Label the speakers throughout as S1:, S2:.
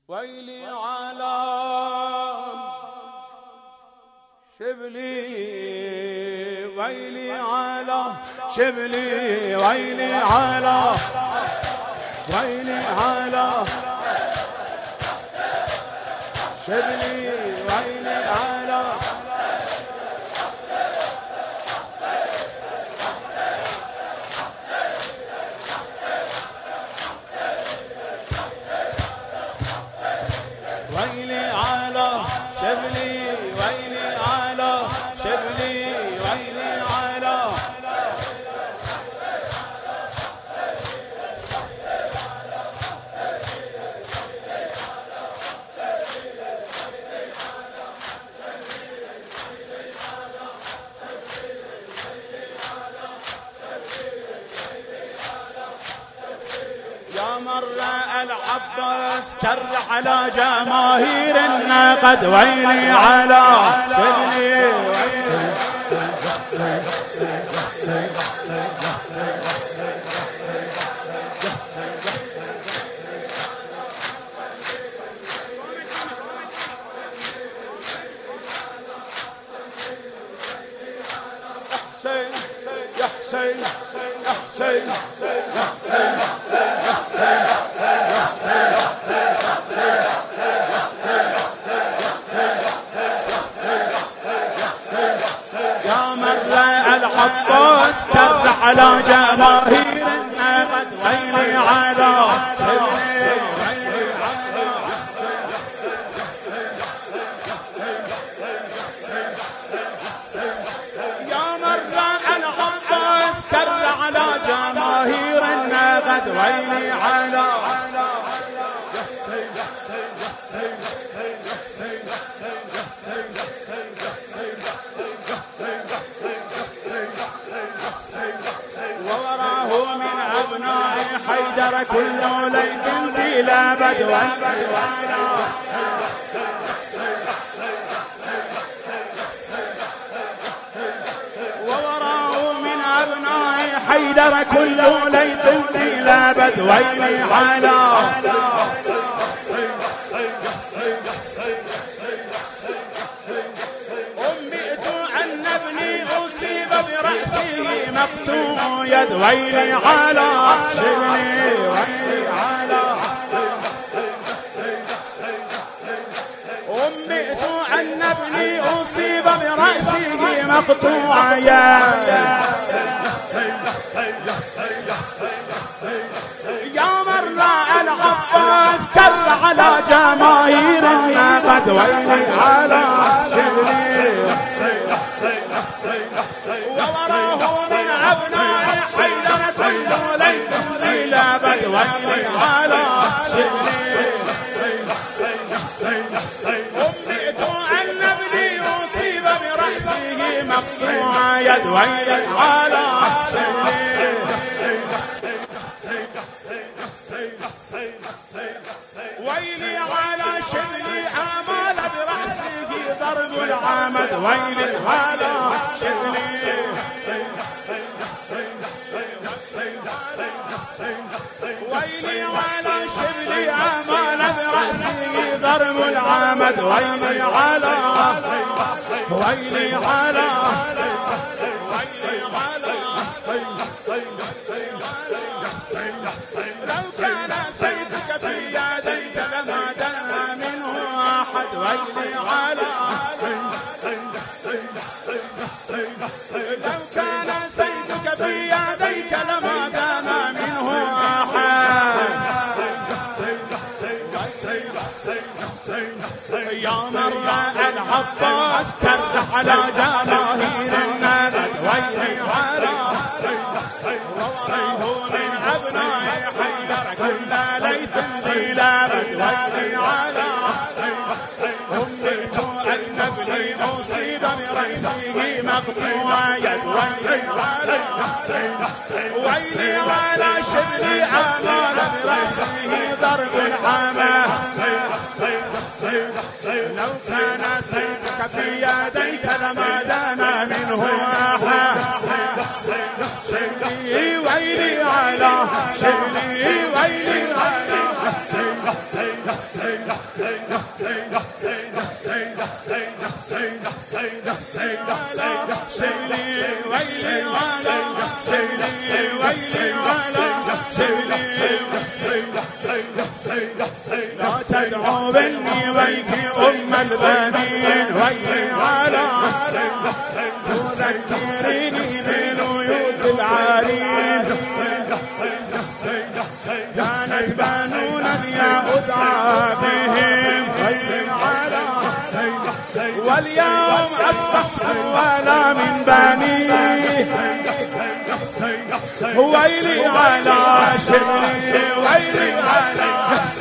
S1: ويلي على شبلي، ويلي على شبلي، ويلي على، ويلي على شبلي، ويلي على ويلي على شبلي، ويلي على شبلي، ويلي على يا مر العباس كر على جماهير النقد، ويلي على شبلي، يا حسين يا حسين يا حسين يا حسين يا مر العباس كر على جماهير النقد، ويلي على شبلي، يا مر العباس كر على جماهير النقد، ويلي على ووراه من أبناء حيدر كل ليث ذي لابد، ووراه من أبناء حيدر كل ليث ذي لابد، ويلي على أمئت أن ابني أصيب برأسه مقطوع يد، ويلي على شبلي، ويلي على أمئت أن ابني أصيب برأسه مقطوع يد، يا مر العباس كر على جماهير النقد، ويلي على شبلي، ووراه من أبناء حيدر كل ليث ذي لابد، ويلي على شبلي، أمئت أن ابني أصيب برأسه مقطوع يد، ويلي على شبلي، ويلي على شبلي آمال برأسه ضرب العمد، ويلي على شبلي، ويلي على شبلي آمال برأسه ضرب العمد، ويلي على، ويلي على، لو كان سيفك في يديك لما دنا منه أحد، ويلي على، لو كان سيفك في يديك لما دنا منه أحد، يا مر العباس كر على جماهير النقد، ويلي على، ووراه من أبناء حيدر كل ليث ذي لابد، ويلي على أمئت أن ابني أصيب برأسه مقطوع يد، ويلي على، ويلي على شبلي آمال برأسه ضرب العمى، لو كان سيفك في يديك لما دنا منه أحد، شبلي ويلي على شبلي ويلي على لا تدعو بني ويك أم البنين ويلي على تذكريني من ويود العرين كانت بنونا أدعى بهم ويلي على واليوم أصبحت ولا من بني ويلي على شيري ويلي على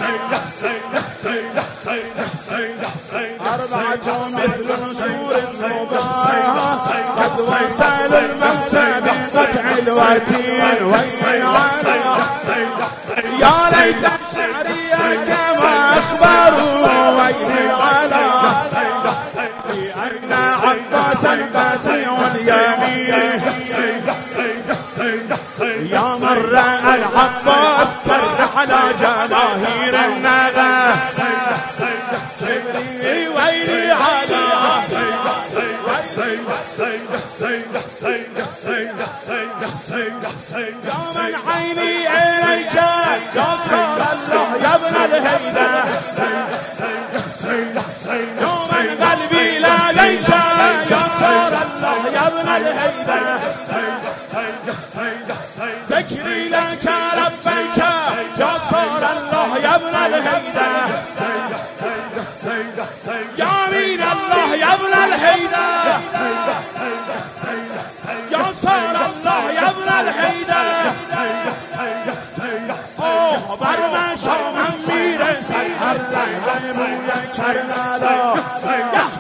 S1: أربعة مثل نسور الصباح قد وصلوا الموتى بقطع الوتين ويلي على يا ليت شعري كما أخبروا ويلي على لأن عباسا باسع اليمين يا مر العباس سرح على جماهير النغى ويلي على يا من عيني إليك جسر الله يا ابن الهيدة يا من قلبي لديك جسر الله يا ابن الهيدة ذكري لك لبيك جسر الله يا ابن الهيدة يا مين الله يا ابن الهيدة يا صار الله يا ابن الهيدة اوه برمشو من میرسی هر زنگ موی کرنالا